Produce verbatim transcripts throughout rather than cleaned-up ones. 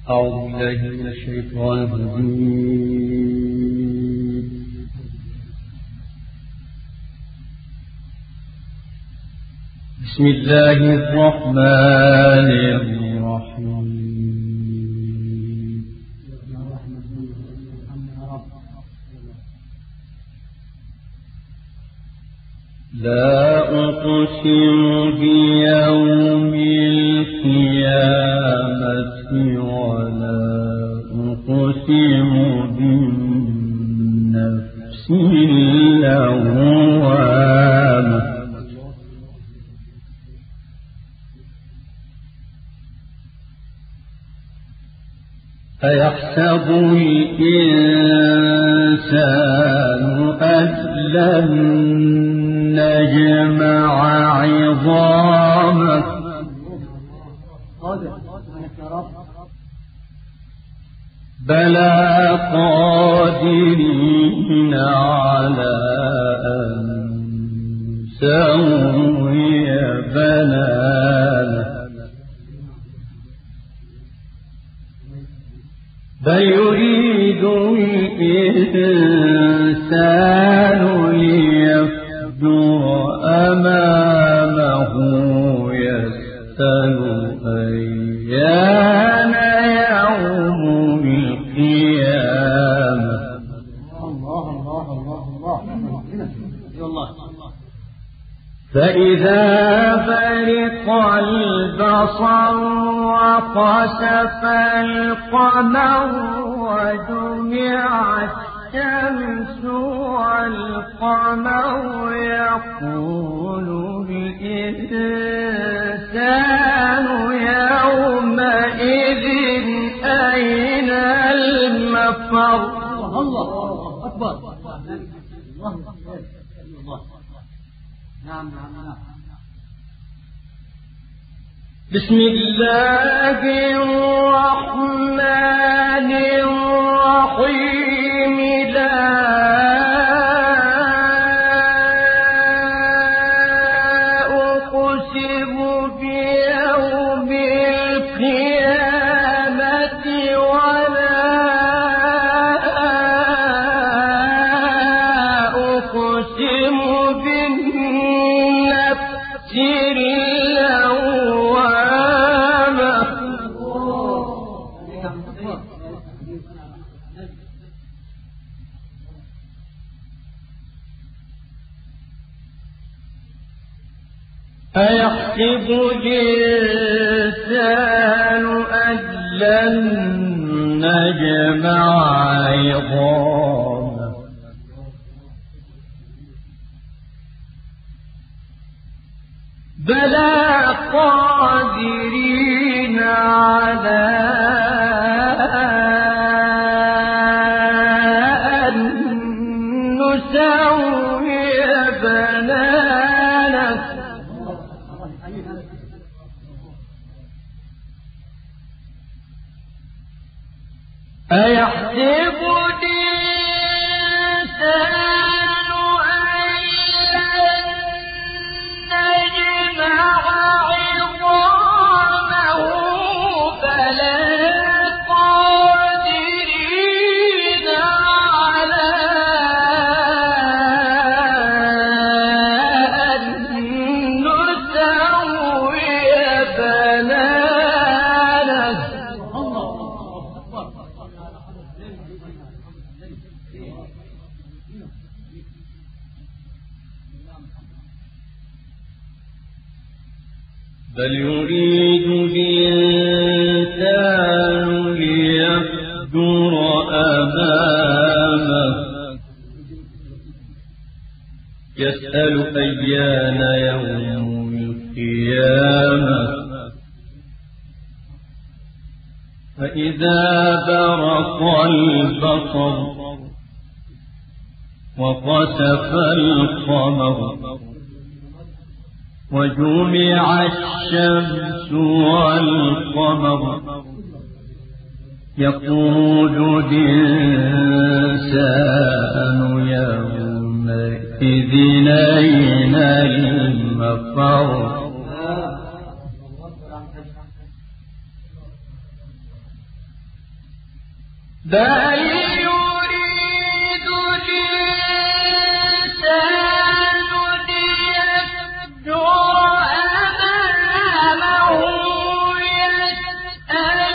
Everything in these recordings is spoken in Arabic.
أعوذ بالله من الشيطان الرجيم. بسم الله الرحمن الرحيم. لا أقسم بيوم القيامة ولا أقسم بالنفس اللوامة أيحسب الإنسان أن لن نجمع عظامه بلى قادرين على أن نسوي بنانه بل يريد الإنسان ليفجر أمامه يسأل أيان يوم القيامة. الله الله الله الله فإذا برق البصر وخسف القمر وجمع الشمس والقمر يقول الإنسان يومئذ أين المفر. الله أكبر. نعم نعم نعم. بسم الله الرحمن الرحيم. لا أقسم بيوم القيامة ولا أقسم بالنفس اللوامة أيحسب الإنسان أن لن نجمع عظامه بلى قادرين على أن نسوي بنانه أيحسب الإنسان أن لن نجمع عظامه بلى قادرين على أن نسوي بنانه. بل يريد الإنسان ليفجر أمامه يسأل أيان يوم القيامة فإذا برق البصر وخسف القمر وجمع الشمس والقمر يقول الإنسان يومئذ أين المفر. بل يريد الإنسان ليفجر أمامه يسأل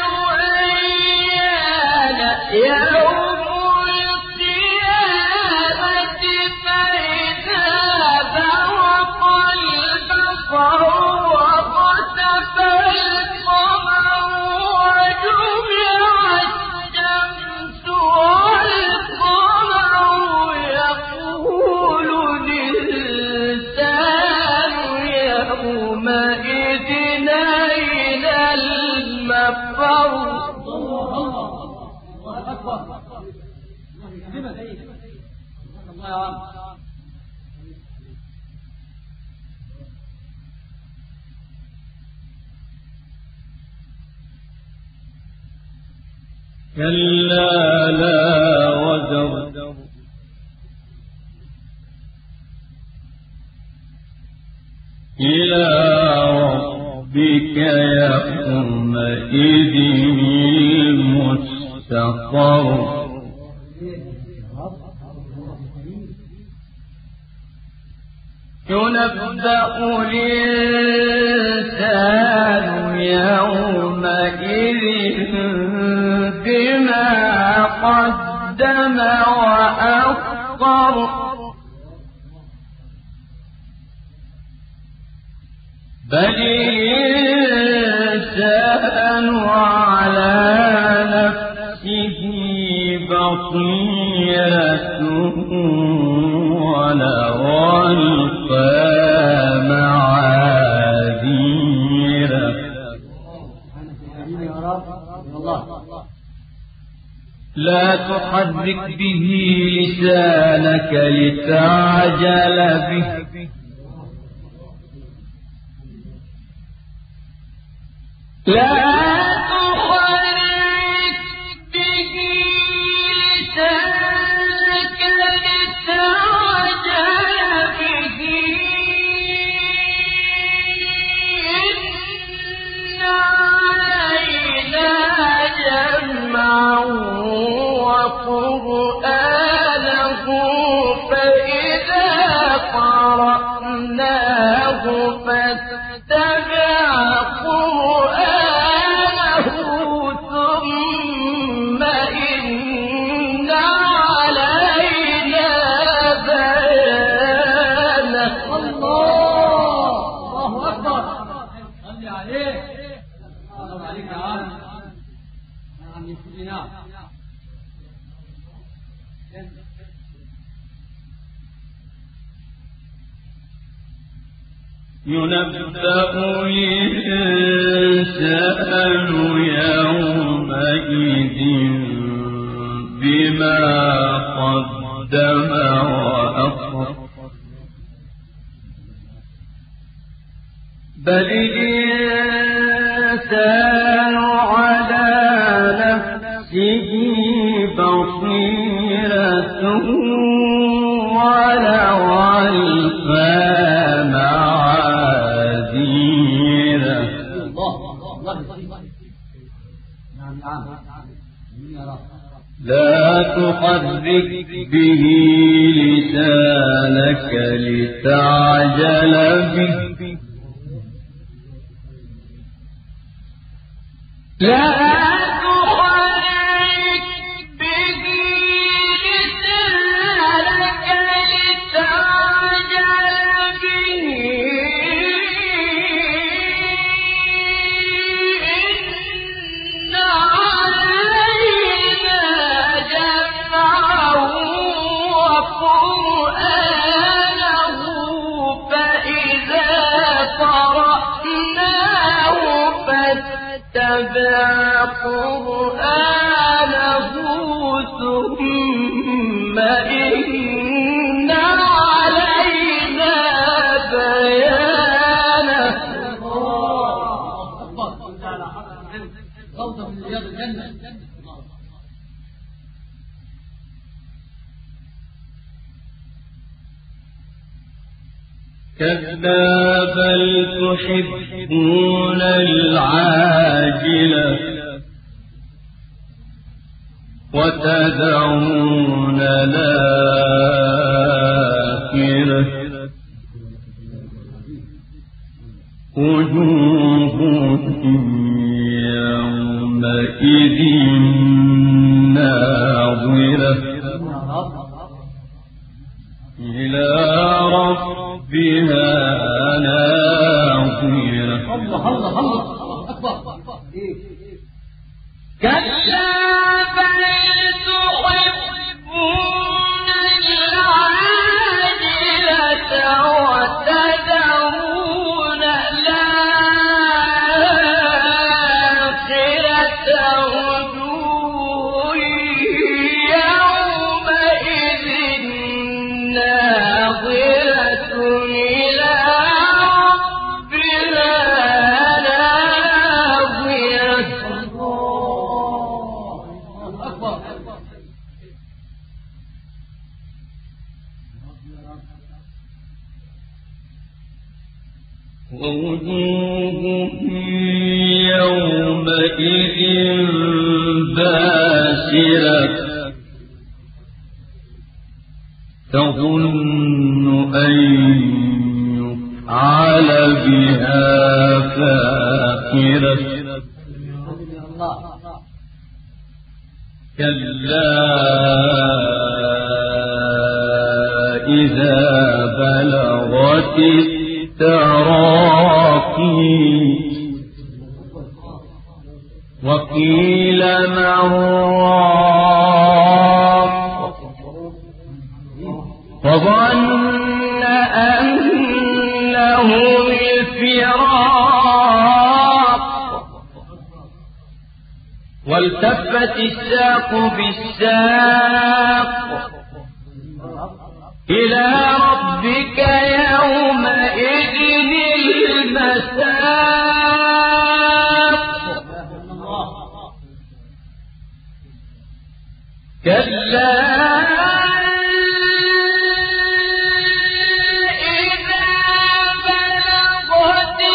أيان يوم القيامة فإذا برق البصر وخسف القمر وجمع الشمس والقمر يقول الإنسان يومئذ أين المفر. كلا لا وزر إلى ربك يومئذ المستقر. ينبأ الإنسان يومئذ بما قدم وأخر. بل الإنسان على نفسه بصيرة ولو ألقى معاذيره. لا تحرك به لسانك لتعجل به لا تحرك به لسانك لتعجل به إن علينا جمعه وقرآنه فإذا قرأناه فاتبع قرآنه ثم إن علينا بيانه. الله الله أكبر. صل عليه. الله عليك يا عم. نعم يسلمنا. ينبأ الإنسان يومئذ بما قدم وأخر. بل الإنسان على نفسه بصيرة ولو ألقى معاذيره. لا تحرك به لسانك لتعجل به لا تحرك به لسانك لتعجل به إن علينا جمعه وقرآنه فإذا قرأناه فاتبع قرآنه ثم إن علينا بيانه. روضة من رياض الجنة. كلا بل تحبون العاجلة وتدعون الآخرة وجوه يومئذ ناظرة إلى ربها ناظرة. الله الله الله أكبر. كلا بل تحبون العاجلة وتذرون الآخرة وجوه يومئذ ناظرة إلى ربها ووجوه يومئذ باسرة تظن أن يفعل بها فاقرة كلا إذا بلغت التراقي وقيل من راق وظن أنه الفراق والتفت الساق بالساق إلى ربك يومئذ المساق كلا إذا بلغت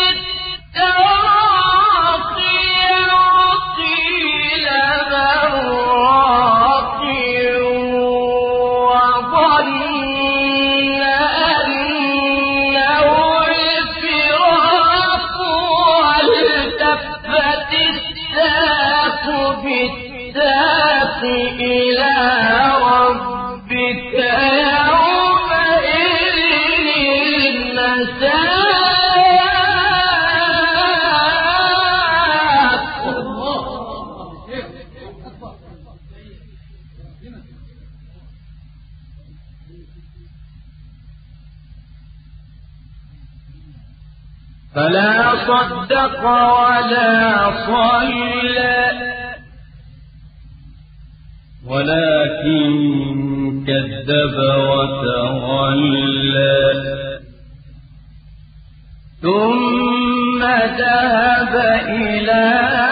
التراقي وقيل من راق وظن أنه الفراق والتفت الساق بالساق إلى ربك يومئذ المساق فلا صدق ولا صلى ولكن كذب وتولى ثم ذهب إلى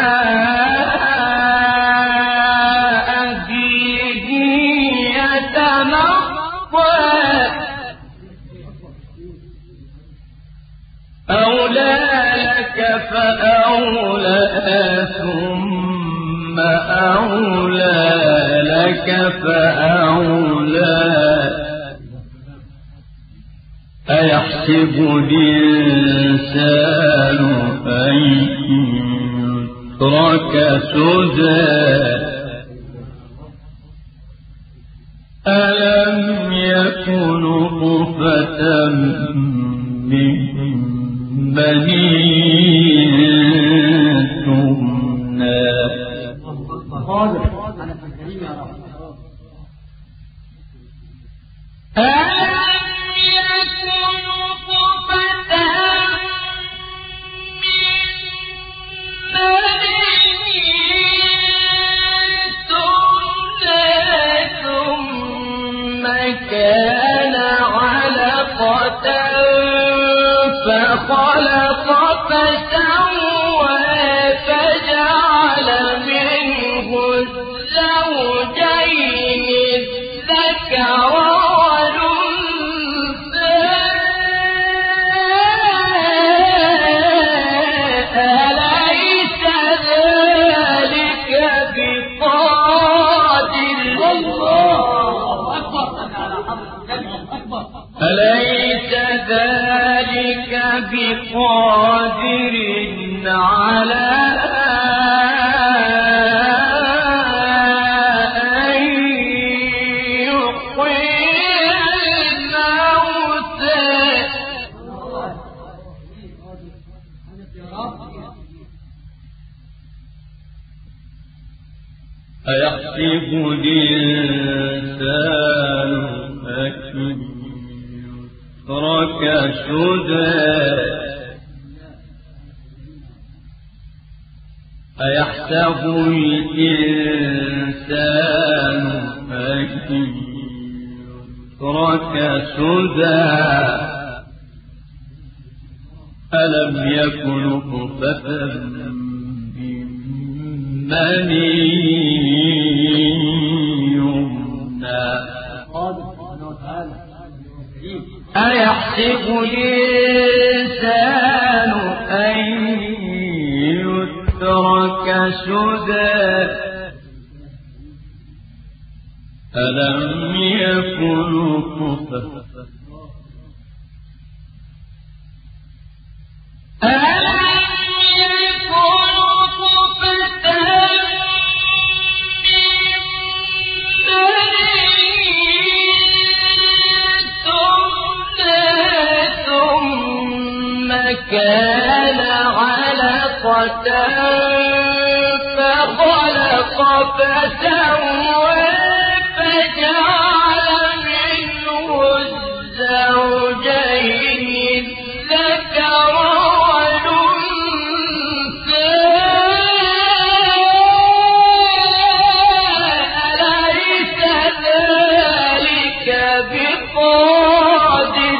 أهله يتمطى أولى لك فأولى ثم أولى لك فأولى أيحسب الإنسان أن يترك سدى ألم يكن نطفة من مني تمنى كان علقة فخلق فسوى ذلك بقادر على أن يحيي الموتى أيحسب الإنسان أن يترك سدى أيحسب الإنسان أن يترك سدى ألم يكن نطفة من مني يمنى أيحسب الإنسان أن يترك سدى ألم يكن نطفة كان علقة فخلق فسوى فجعل منه الزوجين الذكر والأنثى أليس ذلك بقادر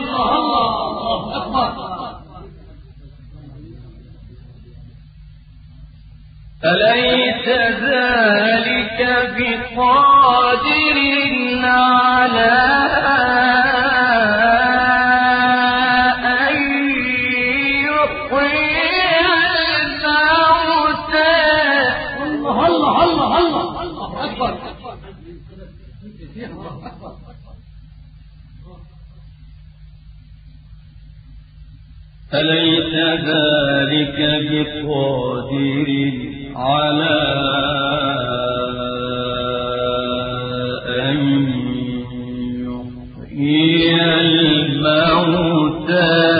أليس ذلك بقادر على أن يحيي الموتى الله الله الله الله الله أكبر أليس ذلك بقادر على أن يحيي الموتى